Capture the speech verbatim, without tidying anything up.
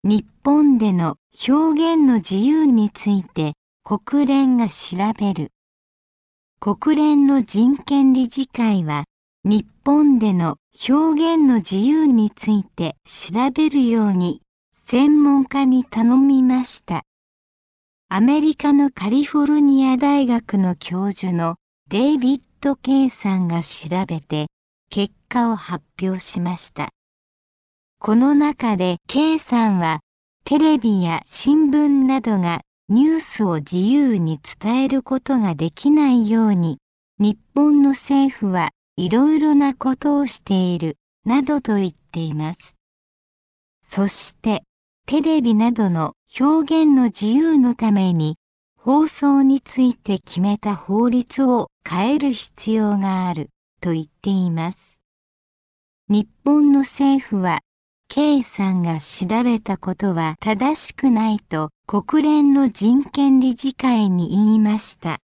日本での表現の自由について国連が調べる。国連の人権理事会は日本での表現の自由について調べるように専門家に頼みました。アメリカのカリフォルニア大学の教授のデイビッド・ケイさんが調べて結果を発表しました。この中でケイさんはテレビや新聞などがニュースを自由に伝えることができないように日本の政府はいろいろなことをしているなどと言っています。そしてテレビなどの表現の自由のために放送について決めた法律を変える必要があると言っています。日本の政府はKさんが調べたことは正しくないと国連の人権理事会に言いました。